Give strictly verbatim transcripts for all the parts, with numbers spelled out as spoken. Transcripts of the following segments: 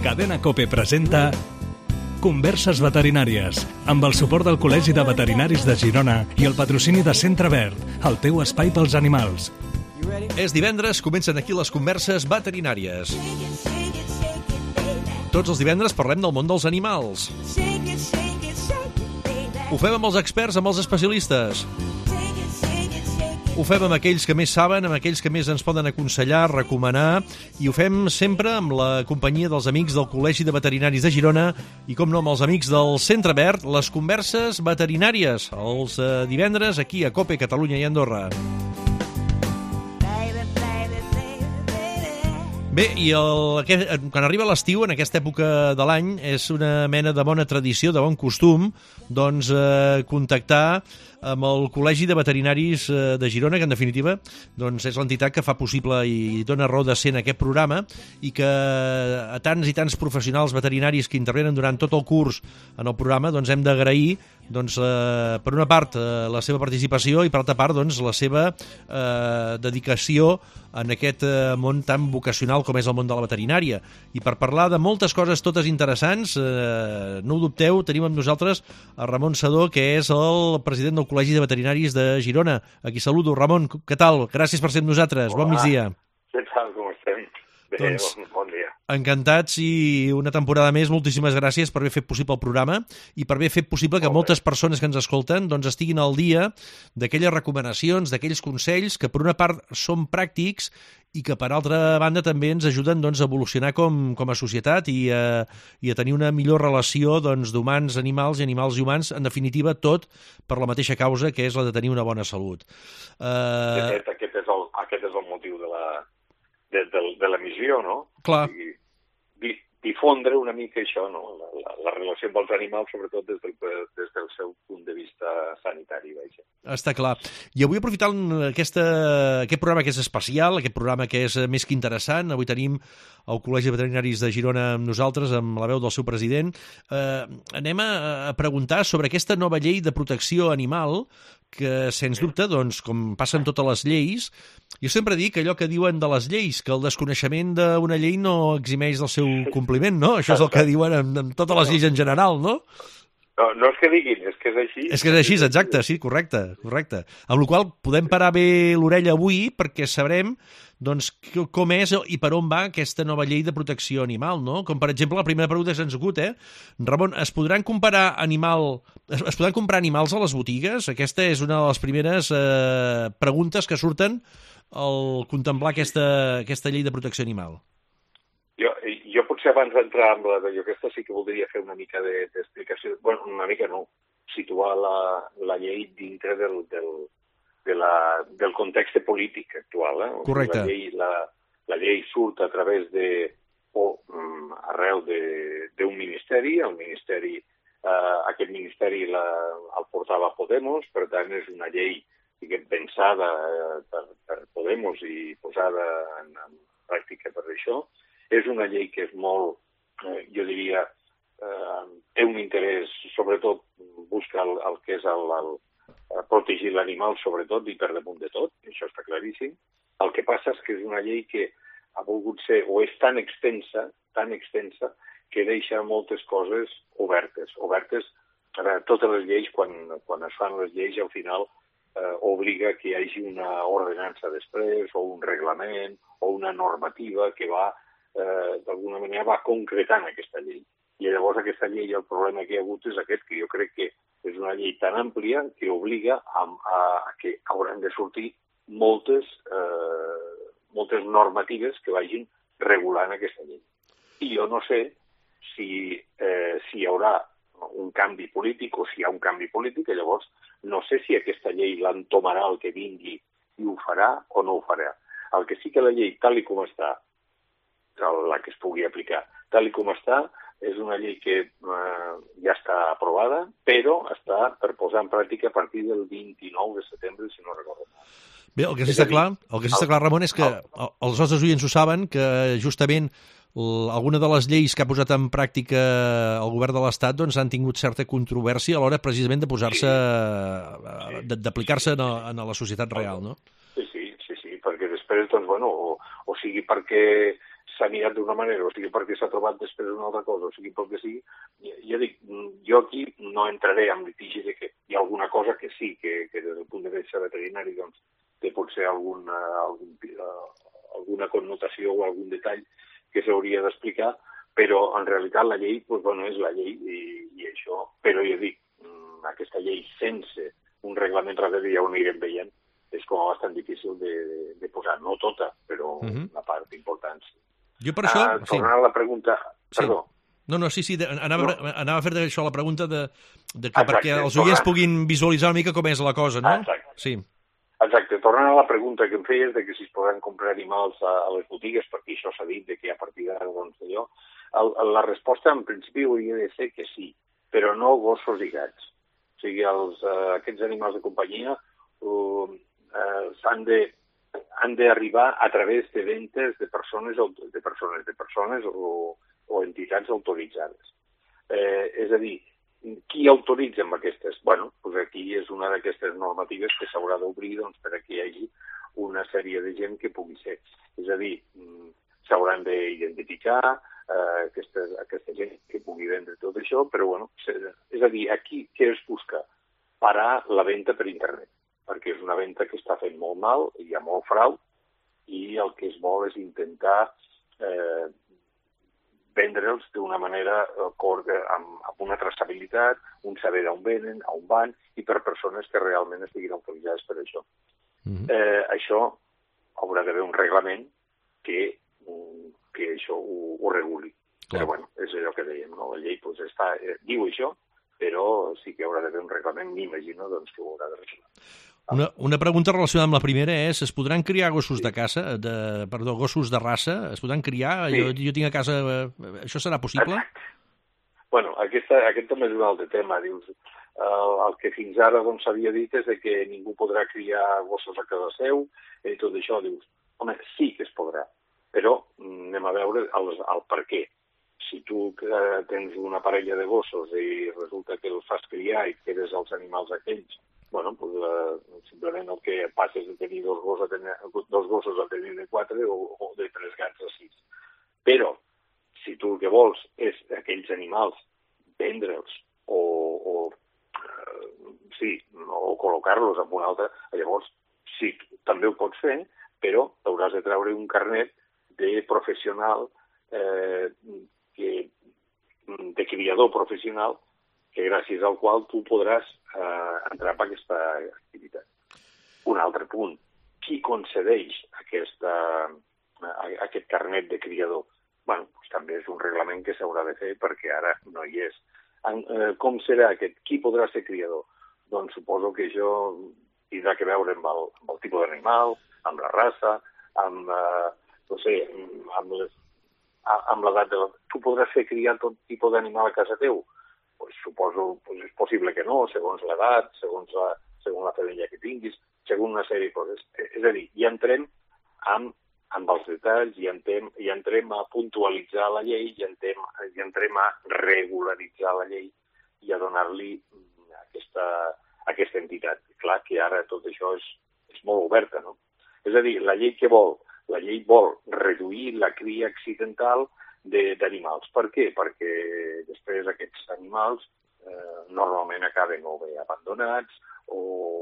Cadena COPE presenta Converses veterinàries, amb el suport del Col·legi de Veterinaris de Girona i el patrocini de Centre Verd, el teu espai pels animals. És divendres, comencen aquí les converses veterinàries. Tots els divendres parlem del món dels animals. Ho fem amb els experts, amb els especialistes. Ho fem amb aquells que més saben, amb aquells que més ens poden aconsellar, recomanar, i ho fem sempre amb la companyia dels amics del Col·legi de Veterinaris de Girona i, com no, amb els amics del Centre Verd, les converses veterinàries, els eh, divendres aquí a COPE, Catalunya i Andorra. Bé, i el, quan arriba l'estiu, en aquesta època de l'any, és una mena de bona tradició, de bon costum, doncs eh, contactar amb el Col·legi de Veterinaris de Girona, que en definitiva doncs, és l'entitat que fa possible i dona raó de ser en aquest programa, i que a tants i tants professionals veterinaris que intervenen durant tot el curs en el programa doncs, hem d'agrair doncs, eh, per una part eh, la seva participació i per altra part doncs, la seva eh, dedicació en aquest eh, món tan vocacional com és el món de la veterinària. I per parlar de moltes coses totes interessants, eh, no ho dubteu, tenim amb nosaltres a Ramon Sedó, que és el president del Col·legi de Veterinaris de Girona. Aquí saludo. Ramon, què tal? Gràcies per ser amb nosaltres. Hola. Bon migdia. Què tal, com estem? Bé, doncs, bon, bon dia. Encantats i una temporada més, moltíssimes gràcies per haver fet possible el programa i per haver fet possible que moltes persones que ens escolten doncs, estiguin al dia d'aquelles recomanacions, d'aquells consells que per una part són pràctics i que per altra banda també ens ajuden doncs, a evolucionar com, com a societat i a, i a tenir una millor relació doncs, d'humans, animals i animals i humans, en definitiva tot per la mateixa causa que és la de tenir una bona salut. Uh... De fet, aquest és el, aquest és el motiu de la de, de, de la missió, no? Clar. I, di, difondre una mica això, no? La, la, la relació amb els animals, sobretot des del, des del seu punt de vista sanitari. Vaja. Està clar. I avui, aprofitant aquesta, aquest programa que és especial, aquest programa que és més que interessant, avui tenim el Col·legi de Veterinaris de Girona amb nosaltres, amb la veu del seu president, eh, anem a, a preguntar sobre aquesta nova llei de protecció animal que, sens dubte, doncs, com passen totes les lleis, jo sempre dic allò que diuen de les lleis, que el desconeixement d'una llei no eximeix del seu compliment, no? Això és el que diuen en, en totes les lleis en general, no? No, no és que diguin, és que és així. És que és així, exacte, sí, correcte, correcte. Amb la qual cosa podem parar bé l'orella avui perquè sabrem doncs, com és i per on va aquesta nova llei de protecció animal, no? Com, per exemple, la primera pregunta que se'ns acut, eh? Ramon, es podran comparar animal... Es, es podran comprar animals a les botigues? Aquesta és una de les primeres eh, preguntes que surten al contemplar aquesta, aquesta llei de protecció animal. Jo, jo potser abans d'entrar amb la d'allò aquesta sí que voldria fer una mica d'explicació, de, bueno, una mica no, situar la, la llei dintre del, del, de la, del context polític actual. Eh? Correcte. La llei, la, la llei surt a través de, o um, arrel d'un ministeri, el ministeri, uh, aquest ministeri la, el portava Podemos, per tant és una llei diguem, pensada uh, per, per Podemos i posada en, en pràctica per això. És una llei que és molt, eh, jo diria, eh, té un interès, sobretot busca el, el que és el, el, el protegir l'animal, sobretot, i per damunt de tot, això està claríssim. El que passa és que és una llei que ha volgut ser, o és tan extensa, tan extensa, que deixa moltes coses obertes. Obertes, ara, totes les lleis, quan, quan es fan les lleis, al final eh, obliga que hi hagi una ordenança després, o un reglament, o una normativa que va Eh, d'alguna manera va concretant aquesta llei. I llavors aquesta llei, el problema que hi ha hagut és aquest, que jo crec que és una llei tan àmplia que obliga a, a, a que hauran de sortir moltes, eh, moltes normatives que vagin regulant aquesta llei. I jo no sé si, eh, si hi haurà un canvi polític o si hi ha un canvi polític, i llavors no sé si aquesta llei l'entomarà el que vingui i ho farà o no ho farà. El que sí que la llei, tal i com està, la que es pugui aplicar. Tal i com està, és una llei que eh, ja està aprovada, però està per posar en pràctica a partir del vint-i-nou de setembre, si no recordo. Bé, el que sí està clar, el que sí està clar, Ramon, és que els nostres oients ho saben, que justament alguna de les lleis que ha posat en pràctica el govern de l'Estat doncs, han tingut certa controvèrsia a l'hora precisament de posar-se, sí. d'aplicar-se en la societat real, no? Sí, sí, sí, sí, perquè després, doncs, bueno, o, o sigui perquè s'ha mirat d'una manera, o sigui, perquè s'ha trobat després una altra cosa, o sigui, pel que sigui, jo dic, jo aquí no entraré en litigi de que hi ha alguna cosa que sí, que, que des del punt de vista veterinari, doncs, té potser alguna, algun, alguna connotació o algun detall que s'hauria d'explicar, però en realitat la llei, doncs, bueno, és la llei i, i això, però jo dic, aquesta llei sense un reglament darrere ja ho anirem veient, és com bastant difícil de, de, de posar, no tota, però uh-huh. una part important. Jo per això... Ah, tornant sí. a la pregunta... Perdó. Sí. No, no, sí, sí, anava, no. anava a fer això la pregunta de, de que Exacte, perquè els oients tornant. puguin visualitzar una mica com és la cosa, no? Exacte. Sí. Exacte, tornant a la pregunta que em feies de que si es poden comprar animals a, a les botigues, perquè això s'ha dit de que a partir d'ara, doncs, allò, el, la resposta en principi hauria de ser que sí, però no gossos i gats. O sigui, els, uh, aquests animals de companyia uh, uh, s'han de han d'arribar a través de ventes de persones de persones, de persones o, o entitats autoritzades. Eh, és a dir, qui autoritza amb aquestes? Bueno, doncs aquí és una d'aquestes normatives que s'haurà d'obrir, doncs, per a que hi hagi una sèrie de gent que pugui ser. És a dir, s'hauran d'identificar eh, aquesta, aquesta gent que pugui vendre tot això, però bueno, és a dir, aquí què es busca? Parar la venda per internet, perquè és una venda que està fent molt mal, hi ha molt frau, i el que es vol és intentar eh, vendre'ls d'una manera amb, amb una traçabilitat, un saber d'on venen, on van, i per persones que realment estiguin autoritzades per això. Mm-hmm. eh, això haurà d'haver un reglament que, que això ho, ho reguli. Clar. Però bueno, és allò que dèiem, no? La llei doncs, està, eh, diu això, però sí que haurà d'haver un reglament, m'imagino doncs, que ho haurà de regular. Una, una pregunta relacionada amb la primera és, es podran criar gossos sí. de caça, de, perdó, gossos de raça? Es podran criar? Sí. Jo, jo tinc a casa... Això serà possible? Exacte. Bueno, aquesta, aquest també és un altre tema. Dius, el, el que fins ara doncs, s'havia dit és de que ningú podrà criar gossos a casa seu i tot això. Dius, home, sí que es podrà, però anem a veure el, el per què. Si tu eh, tens una parella de gossos i resulta que els fas criar i quedes els animals aquells, bueno, pues, uh, simplement el que passa és de tenir dos gossos a tenir, dos gossos a tenir de quatre o, o de tres gats a sis. Però, si tu el que vols és aquells animals, vendre'ls o, o, uh, sí, o col·locar-los en un altre, llavors sí, també ho pots fer, però hauràs de treure un carnet de professional, eh, que, de criador professional, que gràcies al qual tu podràs eh, entrar per aquesta activitat. Un altre punt, qui concedeix aquesta, aquest carnet de criador? Bueno, doncs també és un reglament que s'haurà de fer perquè ara no hi és. En, eh, com serà aquest? Qui podrà ser criador? Doncs suposo que això tindrà que veure amb el, amb el tipus d'animal, amb la raça, amb, eh, no sé, amb, les, amb l'edat de... Tu podràs fer criar tot tipus d'animal a casa teu? Pues suposo pues és possible que no, segons l'edat, segons la, segons la família que tinguis, segons una sèrie de coses. És a dir, ja entrem amb, amb els detalls, ja entrem, ja entrem a puntualitzar la llei, ja entrem, ja entrem a regularitzar la llei i a donar-li aquesta, aquesta entitat. Clar que ara tot això és, és molt oberta, no? És a dir, la llei què vol? La llei vol reduir la cria accidental d'animals. Per què? Perquè després aquests animals eh, normalment acaben o bé abandonats o,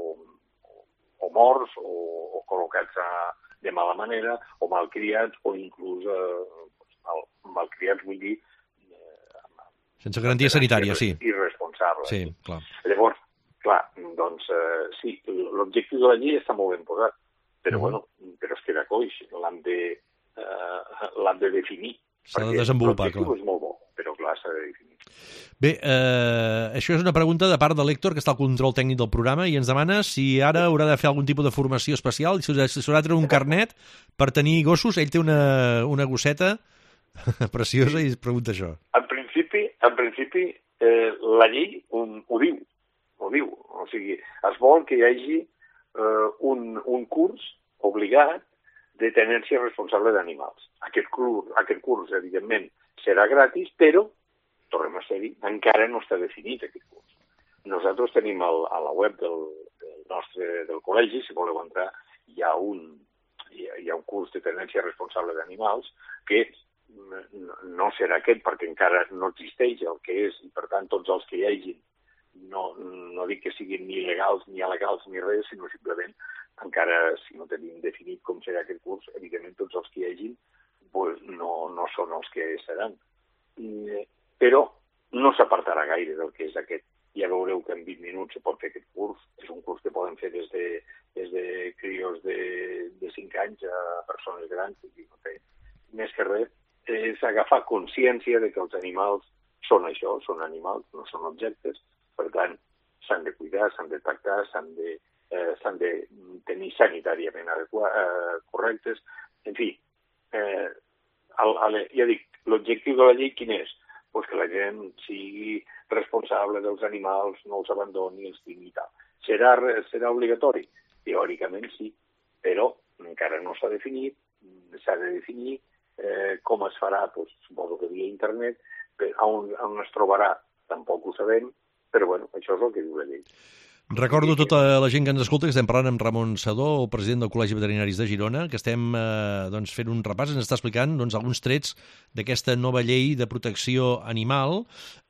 o morts o, o col·locats a, de mala manera o malcriats o inclús eh, mal, malcriats, vull dir... Eh, sense garantia sanitària, sí. Irresponsables. Sí, clar. Llavors, clar, doncs eh, sí, l'objectiu de la llei està molt ben posat, però, uh-huh. bueno, però es queda coix, l'hem de, eh, l'hem de definir. S'ha de desenvolupar, clar. L'objectiu és molt bo, però clar, s'ha de definir. Bé, eh, això és una pregunta de part de l'Héctor, que està al control tècnic del programa, i ens demana si ara haurà de fer algun tipus de formació especial, si s'haurà de treure un carnet per tenir gossos. Ell té una, una gosseta preciosa i es pregunta això. En principi, en principi eh, la llei un, ho diu, ho diu. O sigui, es vol que hi hagi eh, un, un curs obligat de tenència responsable d'animals. Aquest curs, aquest curs, evidentment, serà gratis, però, tornem a ser-hi, encara no està definit aquest curs. Nosaltres tenim el, a la web del, del nostre del col·legi, si voleu entrar, hi ha un, hi ha, hi ha un curs de tenència responsable d'animals que no serà aquest, perquè encara no existeix el que és, i per tant tots els que hi hagin, no, no dic que siguin ni legals ni alegals ni res, sinó simplement, encara si no tenim definit com serà aquest curs, evidentment tots els que hi hagin pues, no, no són els que seran. Però no s'apartarà gaire del que és aquest. Ja veureu que en vint minuts se pot fer aquest curs. És un curs que poden fer des de, des de crios de, de cinc anys a persones grans, i no té més que res, és agafar consciència de que els animals són això, són animals, no són objectes, per tant, s'han de cuidar, s'han de tractar, s'han de, eh, s'han de tenir sanitàriament adequa, eh, correctes, en fi, eh, el, el, ja dic, l'objectiu de la llei quin és? Pues que la gent sigui responsable dels animals, no els abandoni, els tingui i tal. Serà, serà obligatori? Teòricament sí, però encara no s'ha definit, s'ha de definir eh, com es farà, pues, suposo que via internet, on, on es trobarà tampoc ho sabem, però bueno, això és el que diu la llei. Recordo tota la gent que ens escolta que estem parlant amb Ramon Sedó, el president del Col·legi Veterinaris de Girona, que estem eh, doncs, fent un repàs, ens està explicant doncs, alguns trets d'aquesta nova llei de protecció animal.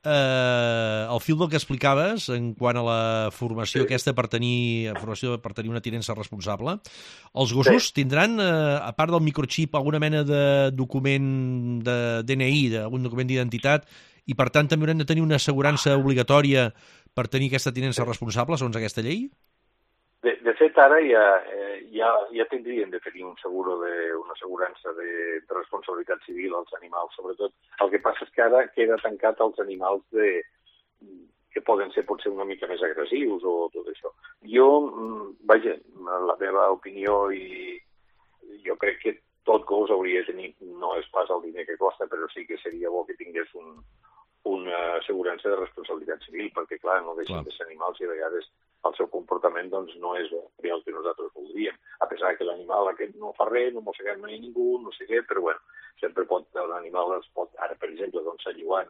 Eh, al fil del que explicaves, en quant a la formació sí. aquesta per tenir, formació per tenir una tinença responsable, els gossos sí. tindran, eh, a part del microxip, alguna mena de document de D N I, d'algun document d'identitat, i per tant també haurem de tenir una assegurança obligatòria per tenir aquesta tinença responsable, segons aquesta llei? De, de fet, ara ja, eh, ja, ja tindrien de tenir un seguro de, una assegurança de, de responsabilitat civil als animals, sobretot. El que passa és que ara queda tancat als animals de, que poden ser potser una mica més agressius o tot això. Jo, vaja, la meva opinió, i jo crec que tot gos hauria de tenir, no és pas el diner que costa, però sí que seria bo que tingués un, una assegurança de responsabilitat civil, perquè, clar, no deixen clar. de ser animals i a vegades el seu comportament doncs, no és el que nosaltres voldríem. A pesar que l'animal aquest no fa res, no mossega mai ningú, no sé què, però bueno, sempre pot, l'animal es pot, ara per exemple, doncs s'alluant,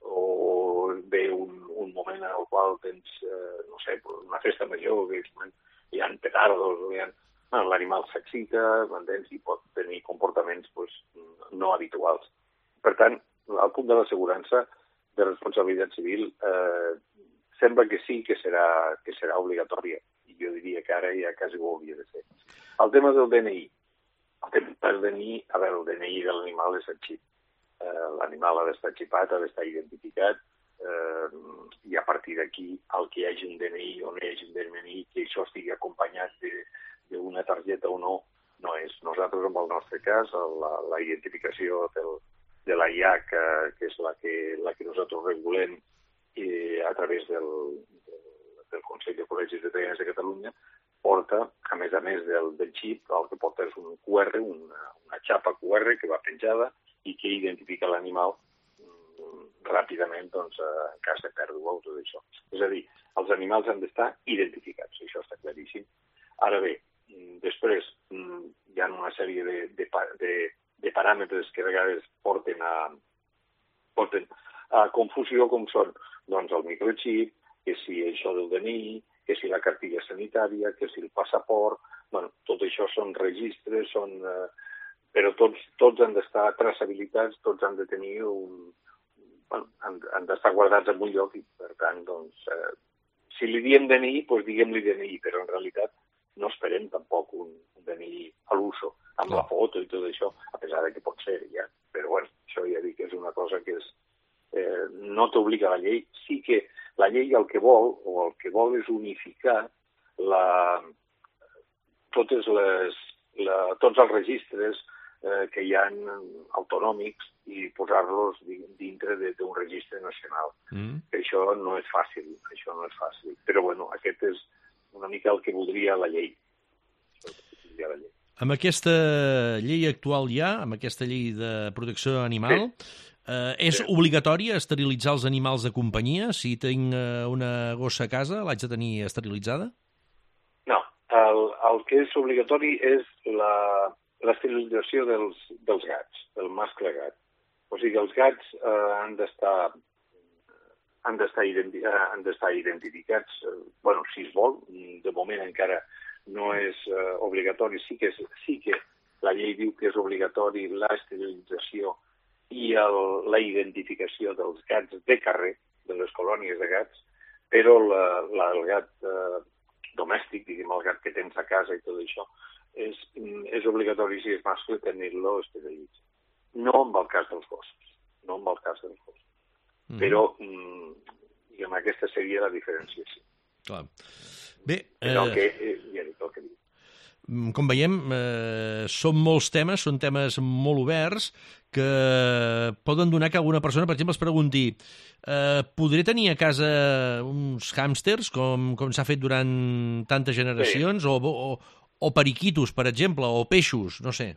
o ve un, un moment en el qual tens, eh, no sé, una festa major, que hi ha petardos, hi ha... Bueno, l'animal s'excita, m'entens, i pot tenir comportaments pues, no habituals. Per tant, al punt de l'assegurança de responsabilitat civil, eh, sembla que sí que serà, que serà obligatòria, i jo diria que ara ja quasi ho hauria de ser. El tema del D N I. El tema del D N I, a veure, el D N I de l'animal és el xip. Eh, l'animal ha d'estar xipat, ha d'estar identificat, eh, i a partir d'aquí, el que hi hagi un D N I o no hi hagi un D N I, que això estigui acompanyat d'una targeta o no, no és. Nosaltres, en el nostre cas, la, la identificació del de la I A C, que és la que, la que nosaltres regulem eh, a través del, del, del Consell de Col·legis Veterinaris de Catalunya, porta, a més a més del, del xip, el que porta és un Q R, una, una xapa Q R que va penjada i que identifica l'animal mm, ràpidament doncs, en cas de pèrdua o tot això. És a dir, els animals han d'estar identificats, això està claríssim. Ara bé, després hi ha una sèrie de, de, de de paràmetres que a vegades porten a, porten a confusió, com són doncs, el microxip, que si això del D N I, que si la cartilla sanitària, que si el passaport, bueno, tot això són registres, són, eh, però tots, tots han d'estar traçabilitats, tots han de tenir un... Bueno, han, han d'estar guardats en un lloc i, per tant, doncs, eh, si li diem D N I, doncs diguem-li D N I, però en realitat no esperem tampoc un, un D N I a l'uso, amb no. la foto i tot això, a pesar de que pot ser, ja. Però bueno, això ja dic que és una cosa que és, eh, no t'obliga la llei. Sí que la llei el que vol, o el que vol és unificar la, totes les, la, tots els registres eh, que hi ha autonòmics i posar-los dintre d'un registre nacional. Mm. Això no és fàcil, això no és fàcil. Però bueno, aquest és una mica el que voldria la llei. Voldria la llei. Amb aquesta llei actual ja, amb aquesta llei de protecció animal, sí. eh, és sí. obligatori esterilitzar els animals de companyia? Si tinc una gossa a casa, l'haig de tenir esterilitzada? No, el, el que és obligatori és l'esterilització dels, dels gats, del mascle gat. O sigui, els gats eh, han d'estar han d'estar identi han d'estar identificats, eh, bueno, si es vol, de moment encara no és eh, obligatori, sí que, és, sí que la llei diu que és obligatori l'esterilització i el, la identificació dels gats de carrer, de les colònies de gats, però la, la, el gat eh, domèstic, diguem, el gat que tens a casa i tot això, és, és obligatori, si és mascle, tenir-lo esterilitzat. No en el cas dels gossos, no en el cas dels gossos. Mm. Però, diguem, aquesta seria la diferenciació. Clar. Bé, eh... el que, eh, ja dic el que dic. Com veiem, eh, són molts temes, són temes molt oberts que poden donar que alguna persona, per exemple, es pregunti eh, podré tenir a casa uns hàmsters, com, com s'ha fet durant tantes generacions, sí. o, o, o periquitos, per exemple, o peixos, no sé.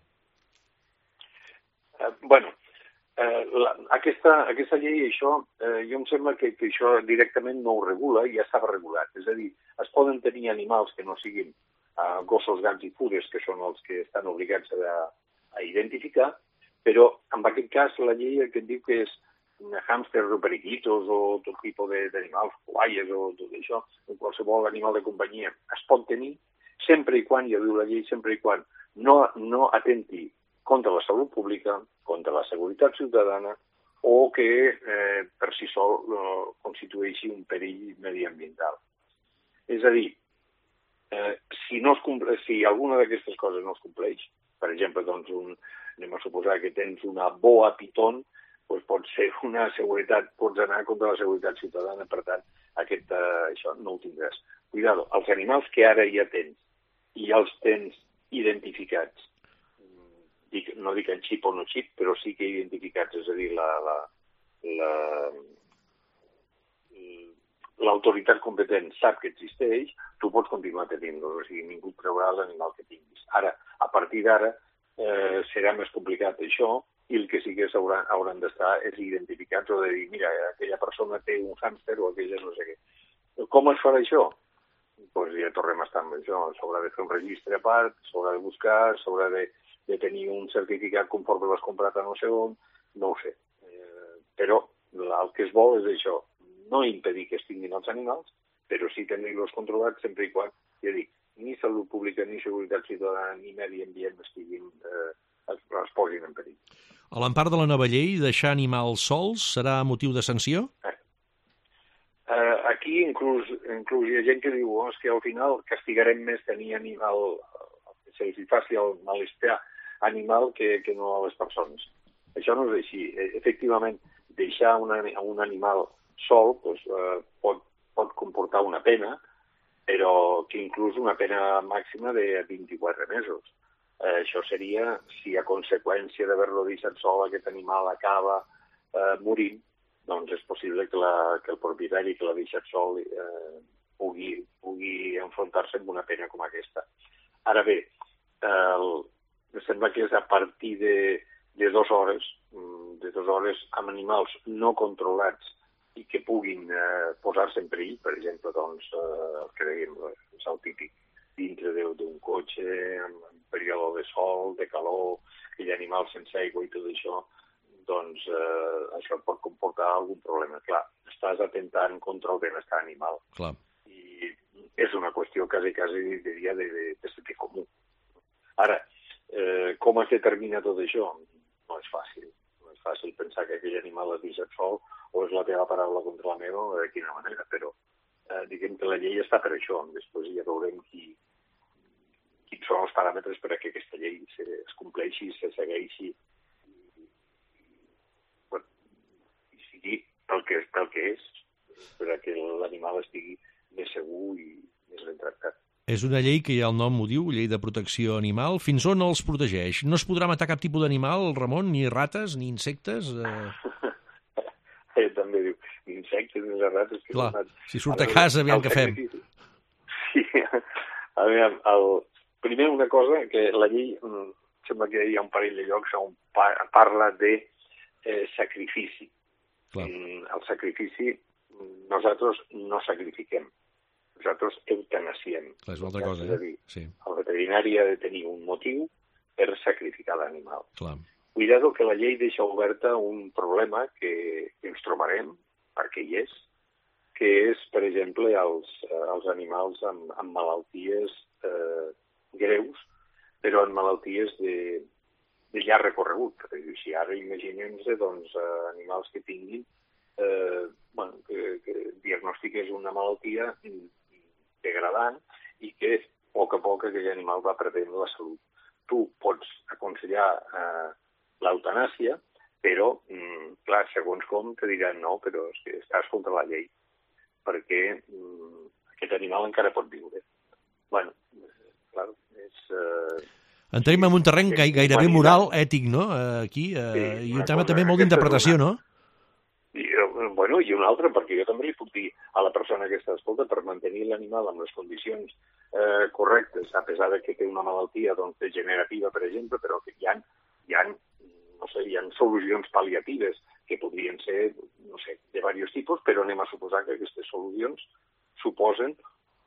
Eh, bueno, eh, la, aquesta, aquesta llei, això, eh, jo em sembla que, que això directament no ho regula i ja estava regulat. És a dir, es poden tenir animals que no siguin Uh, gossos, gats i fures, que són els que estan obligats a, a identificar, però en aquest cas la llei el que et diu que és hàmsters o periquitos o tot tipus d'animals, coaies o tot això, qualsevol animal de companyia es pot tenir, sempre i quan, ja diu la llei, sempre i quan no, no atenti contra la salut pública, contra la seguretat ciutadana o que eh, per si sol eh, constitueixi un perill mediambiental. És a dir, Eh, si, no es comple... si alguna d'aquestes coses no es compleix, per exemple, doncs un, anem a suposar que tens una boa piton, doncs pot ser una seguretat, pots anar contra la seguretat ciutadana, per tant, aquest, eh, això no ho tindràs. Cuidado, els animals que ara ja tens i els tens identificats, dic, no dic en xip o no xip, però sí que identificats, és a dir, la... la, la l'autoritat competent sap que existeix, tu pots continuar tenint-lo, o sigui, ningú treurà l'animal que tinguis. Ara, a partir d'ara, eh, serà més complicat això, i el que sí que hauran, hauran d'estar és identificats o de dir, mira, aquella persona té un hàmster o aquella no sé què. Com es farà això? Doncs pues ja tornem a estar amb això. S'haurà de fer un registre a part, s'haurà de buscar, s'haurà de, de tenir un certificat conforme l'has comprat a no sé on, no ho sé. Eh, però el que es vol és això, no impedir que es tinguin els animals, però sí tenir-los controlats sempre i quan, ja dic, ni salut pública, ni seguretat ciutadana, ni medi ambient estiguin, eh, es, es posin en perill. A l'empart de la nova llei, deixar animals sols serà motiu de sanció? Eh. Eh, aquí inclús, inclús hi ha gent que diu oh, és que al final castigarem més tenir animal, que se'ls faci el malestar animal que, que no a les persones. Això no és així. Efectivament, deixar un, un animal sol doncs, eh, pot, pot comportar una pena, però que inclús una pena màxima de vint-i-quatre mesos. Eh, això seria si a conseqüència d'haver-lo deixat sol aquest animal acaba eh, morint, doncs és possible que, la, que el propietari que l'ha deixat sol eh, pugui, pugui enfrontar-se amb una pena com aquesta. Ara bé, eh, el, em sembla que és a partir de, de dues hores, de dues hores amb animals no controlats i que puguin eh, posar-se en perill, per exemple, doncs, eh, el que dèiem, és el típic, dintre d'un cotxe, en, en període de sol, de calor, que hi ha animals sense aigua i tot això, doncs eh, això pot comportar algun problema. Clar, estàs atentant contra el benestar animal. Clar. I és una qüestió quasi, quasi, diria, de, de, de sentit comú. Ara, eh, com es determina tot això? No és fàcil. No és fàcil pensar que aquell animal es deixa sol o és la teva paraula contra la meva, o de quina manera, però eh, diguem que la llei està per això. Després ja veurem qui, quins són els paràmetres per a que aquesta llei se, es compleixi, se segueixi i, bueno, i sigui el que, el que és, per a que l'animal estigui més segur i més ben tractat. És una llei que ja el nom ho diu, llei de protecció animal. Fins on els protegeix? No es podrà matar cap tipus d'animal, Ramon? Ni rates, ni insectes? Eh... eh, també diu, ni insectes, ni rates... Que Clar, no... si surt a casa, aviam què fem. Sí, a veure, el... primer una cosa, que la llei, sembla que hi ha un parell de llocs on parla de eh, sacrifici. Clar. El sacrifici, nosaltres no sacrifiquem. Nosaltres eutanasiem. Clar, és una altra cosa, eh? És a dir, sí. El veterinari ha de tenir un motiu per sacrificar l'animal. Clar. Cuidado que la llei deixa oberta un problema que, que ens trobarem, perquè hi és, que és, per exemple, els, els animals amb, amb malalties eh, greus, però en malalties de, de llarg recorregut. Si ara imaginem-nos doncs, animals que tinguin, eh, bueno, que, que diagnostiques una malaltia degradant i que a poc a poc aquell animal va perdent la salut. Tu pots aconsellar eh, l'eutanàsia, però, mm, clar, segons com te diran no, però és que estàs contra la llei, perquè mm, aquest animal encara pot viure. Bueno, clar, és... Eh, Entrem en un terreny gairebé moral, ètic, no? Aquí, eh, sí, i un tema també molt d'interpretació, una... no? I, bueno, i un altre, perquè jo també li puc dir a la persona que està escolta, per mantenir l'animal en les condicions eh, correctes, a pesar de que té una malaltia doncs, degenerativa, per exemple, però que hi ha, hi ha, no sé, hi ha solucions pal·liatives que podrien ser, no sé, de diversos tipus, però anem a suposar que aquestes solucions suposen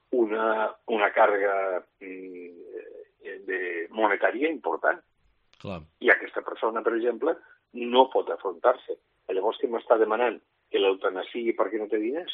una, una càrrega mm, de monetària important. Clar. I aquesta persona, per exemple, no pot afrontar-se. Llavors, què m'està demanant? Que l'eutanàsia sigui perquè no té diners?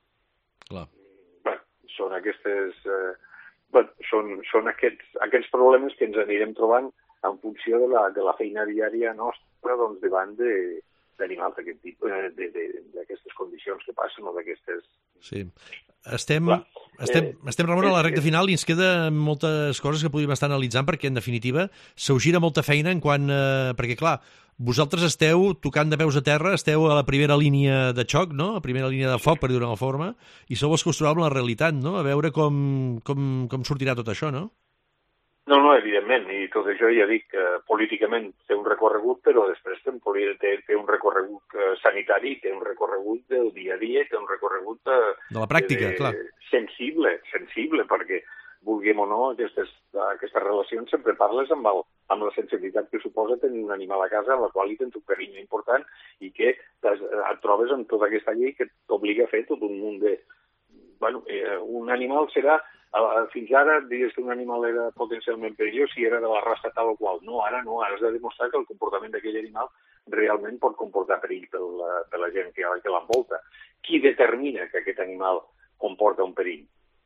Clar. Bé, són aquestes... Eh, bé, són, són aquests, aquests problemes que ens anirem trobant en funció de la, de la feina diària nostra doncs, davant de, d'animals d'aquest tipus, d'aquestes condicions que passen o d'aquestes... Sí. Estem, clar, estem, eh, estem Ramon, a la recta final i ens queden moltes coses que podríem estar analitzant perquè, en definitiva, s'ho gira molta feina en quant... Eh, perquè, clar, vosaltres esteu tocant de peus a terra, esteu a la primera línia de xoc, no? A la primera línia de foc, per dir-ho d'una forma, i sou els que us trobeu amb la realitat, no? A veure com, com, com sortirà tot això, no? No, no, evidentment, i tot això ja dic que políticament té un recorregut, però després té, té, té un recorregut sanitari, té un recorregut del dia a dia, té un recorregut de, de la pràctica, de, clar. sensible, sensible, perquè vulguem o no, aquestes, aquestes relacions sempre parles amb, el, amb la sensibilitat que suposa tenir un animal a casa en la qual hi tens un carinyo important i que et trobes amb tota aquesta llei que t'obliga a fer tot un munt de... Bueno, eh, un animal serà... Fins ara diries que un animal era potencialment perillós si era de la raça tal o qual. No, ara no, ara has de demostrar que el comportament d'aquell animal realment pot comportar perill per la, per la gent que, que l'envolta. Qui determina que aquest animal comporta un perill?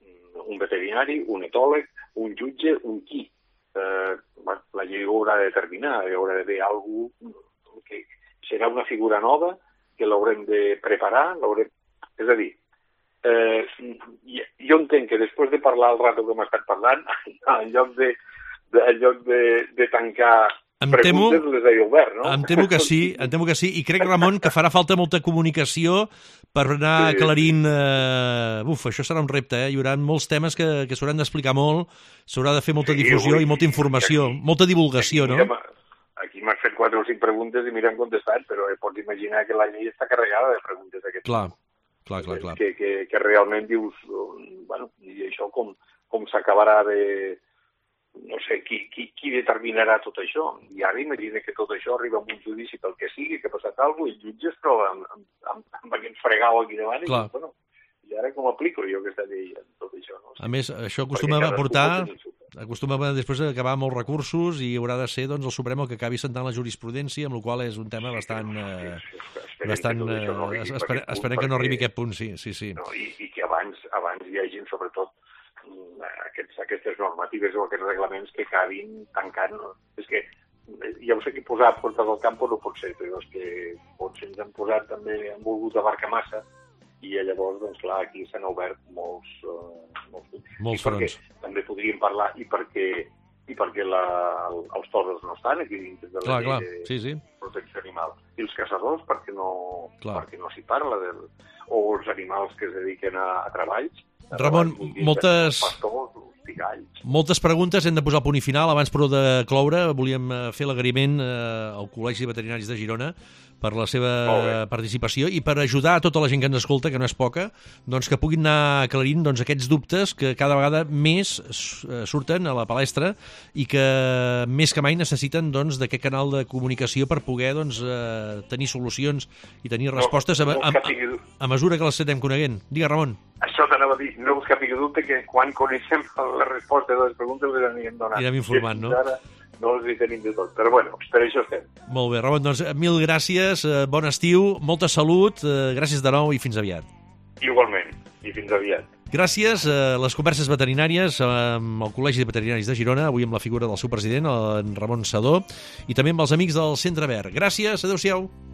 Un veterinari, un etòleg, un jutge, un qui? Eh, bueno, la llei ho haurà de determinar, hi haurà d'haver algú que serà una figura nova que l'haurem de preparar, l'haurem... És a dir, Eh, jo entenc que després de parlar el rato que hem estat parlant, en lloc de, de, en lloc de, de tancar em preguntes, temo, les he obert, no? Em temo que sí, em temo que sí, i crec, Ramon, que farà falta molta comunicació per anar sí, aclarint... Eh, uf, això serà un repte, eh? Hi haurà molts temes que, que s'hauran d'explicar molt, s'haurà de fer molta sí, difusió ui, i molta informació, aquí, molta divulgació, aquí, no? Aquí m'has fet quatre o cinc preguntes i m'hi han contestat, però pots imaginar que la llei està carregada de preguntes d'aquest tipus. Clar. Clar, clar, clar. Que, que, que realment dius, bueno, i això com, com s'acabarà de... No sé, qui, qui, qui determinarà tot això? I ara imagina que tot això arriba a un judici pel que sigui, que ha passat alguna cosa, i el jutge es troba amb, amb, amb aquest fregau aquí davant i dius, bueno, i ara com aplico jo aquesta llei en tot això? No? A més, això acostuma a portar... Acostuma després d'acabar amb molts recursos i haurà de ser doncs, el Suprem el que acabi sentant la jurisprudència, amb la qual és un tema bastant... Eh, bastant eh, no esperem, esperem que no arribi a aquest punt, sí. sí, sí. No, i, I que abans, abans hi hagin, sobretot, aquests, aquestes normatives o aquests reglaments que acabin tancant. No? És que ja ho sé que posar a portes del camp no pot ser, però és que potser ens han posat també, han volgut abarcar massa, i llavors, doncs clar, aquí s'han obert molts... Uh, molts, molts fronts. També podríem parlar, i perquè, i perquè la, el, els toros no estan aquí dins de la clar, llei clar. de sí, sí. protecció animal. I els caçadors, perquè no, perquè no s'hi parla, del, o els animals que es dediquen a, a treballs. Ramon, a moltes... Pastors, galls. Moltes preguntes, hem de posar punt i final. Abans, però, de cloure, volíem fer l'agraïment eh, al Col·legi de Veterinaris de Girona per la seva participació i per ajudar a tota la gent que ens escolta, que no és poca, doncs que puguin anar aclarint doncs, aquests dubtes que cada vegada més surten a la palestra i que més que mai necessiten doncs, d'aquest canal de comunicació per poder doncs, eh, tenir solucions i tenir respostes no, no a, a, a mesura que les anem coneguent. Digue, Ramon. Això t'anava a dir, no us cap dubte que quan coneixem la resposta de les preguntes les anirem donant. Anirem informant, no? Ara no els hi tenim de tot, però bueno, per això estem. Molt bé, Ramon, doncs mil gràcies, bon estiu, molta salut, gràcies de nou i fins aviat. Igualment, i fins aviat. Gràcies a les converses veterinàries amb el Col·legi de Veterinaris de Girona, avui amb la figura del seu president, en Ramon Sedó, i també amb els amics del Centre Verd. Gràcies, adeu-siau.